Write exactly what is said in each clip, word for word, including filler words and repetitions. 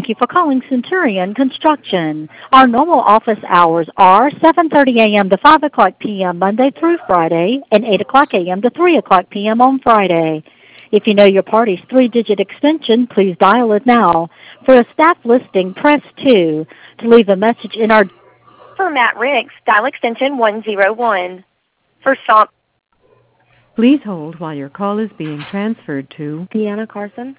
Thank you for calling Centurion Construction. Our normal office hours are seven thirty a m to five o'clock p m Monday through Friday and eight o'clock a m to three o'clock p m on Friday. If you know your party's three-digit extension, please dial it now. For a staff listing, press two. To leave a message in our... For Matt Riggs, dial extension one oh one. For Sean... Please hold while your call is being transferred to... Deanna Carson.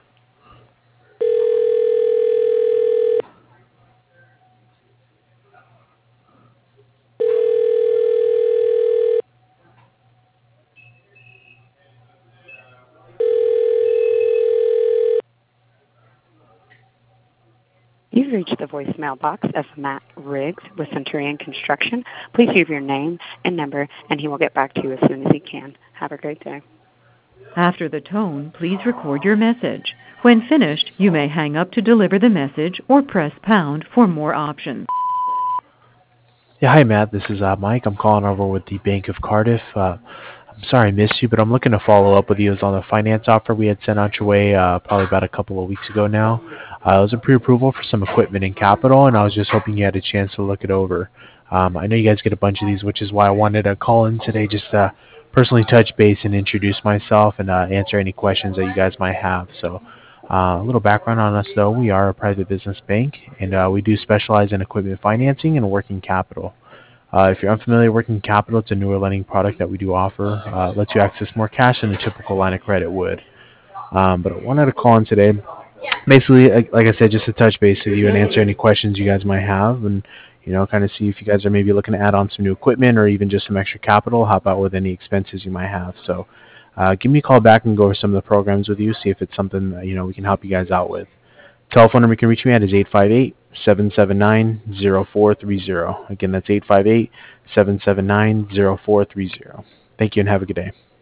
You've reached the voicemail box of Matt Riggs with Centurion Construction. Please leave your name and number, and he will get back to you as soon as he can. Have a great day. After the tone, please record your message. When finished, you may hang up to deliver the message or press pound for more options. Yeah, hi Matt, this is uh, Mike. I'm calling over with the Bank of Cardiff. Uh, I'm sorry I missed you, but I'm looking to follow up with you. It was on the finance offer we had sent out your way uh, probably about a couple of weeks ago now. Uh, it was a pre-approval for some equipment and capital, and I was just hoping you had a chance to look it over. Um, I know you guys get a bunch of these, which is why I wanted to call in today just to personally touch base and introduce myself and uh, answer any questions that you guys might have. So uh, a little background on us, though. We are a private business bank, and uh, we do specialize in equipment financing and working capital. Uh, if you're unfamiliar, working capital, it's a newer lending product that we do offer. Uh, it lets you access more cash than a typical line of credit would. Um, but I wanted to call in today, basically, like like I said, just to touch base with you and answer any questions you guys might have, and you know, kind of see if you guys are maybe looking to add on some new equipment or even just some extra capital. Help out with any expenses you might have. So, uh, give me a call back and go over some of the programs with you. See if it's something that, you know, we can help you guys out with. Telephone number you can reach me at is eight five eight, seven seven nine, zero four three zero. Again, that's eight five eight, seven seven nine, zero four three zero. Thank you and have a good day.